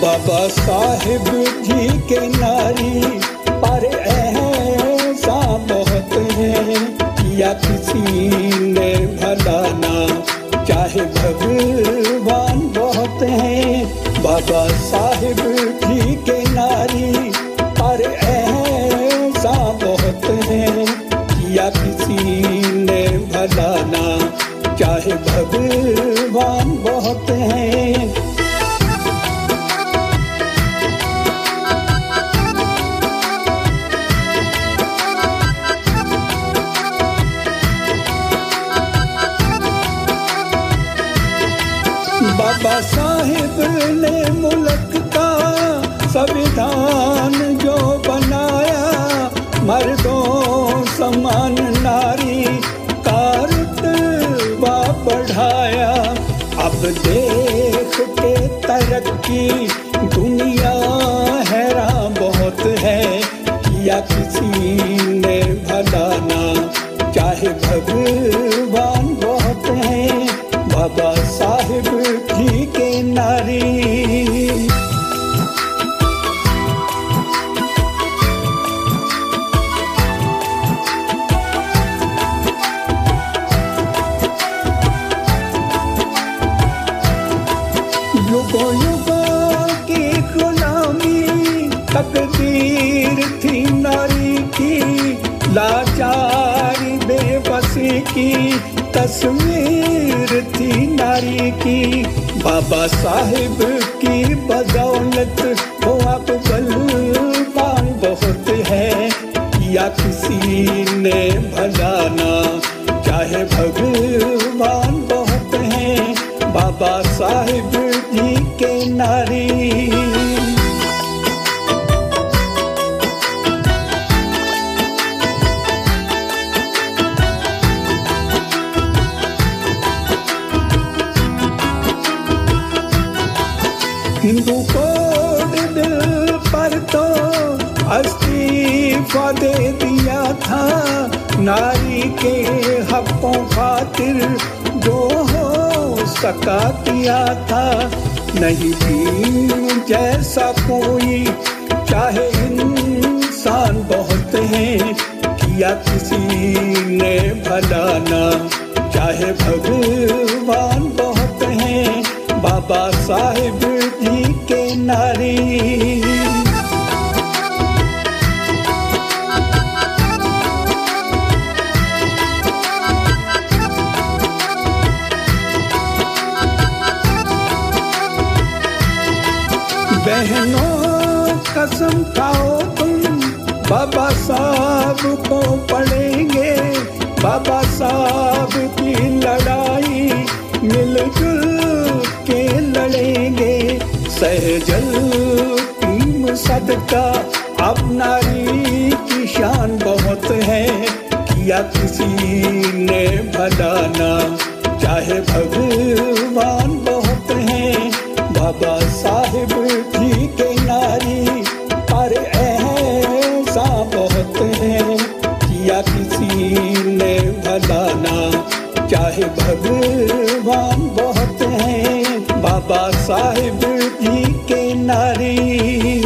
बाबा साहिब जी के नारी पर ऐसा बहुत है, या किसी ने भला ना चाहे भगवान बहुत है। बाबा साहिब जी के नारी पर ऐसा बहुत है, या किसी ने भला ना चाहे भगवान बहुत है। बाबा साहिब ने मुल्क का संविधान जो बनाया, मर्दों समान नारी का रुतबा बढ़ाया। अब देख के तरक्की दुनिया हैरान बहुत है, या किसी ने भला ना चाहे भगवान बहुत है। बाबा साहिब जी के नारी युगों युगों की गुलामी तकदीर थी नारी की, लाचारी बेबसी की तस्वीर थी नारी की। बाबा साहिब की बदौलत वो अब बलवान बहुत है, या किसी ने भला ना चाहे भगवान बहुत है। बाबा साहिब जी के नारी हिंदू कोड बिल पर तो इस्तीफा दे दिया था, नारी के हकों खातिर जो हो सका किया था। नहीं भी जैसा कोई चाहे इंसान बहुत है, किया किसी ने भला ना चाहे भगवान बहुत है। बाबा साहिब जी के नारी बहनों कसम खाओ तुम बाबा साहब को पढ़ेंगे। बाबा साहब की लड़ाई मिलजुल के लड़ेंगे। सहजल टीम सदका अब नारी की शान बहुत है, किया किसी ने भला ना चाहे भगवान बहुत है। बाबा साहिब जी के नारी पर ऐसा बहुत है, किया किसी ने भला ना चाहे भगवान बहुत है। बाबा साहिब जी के नारी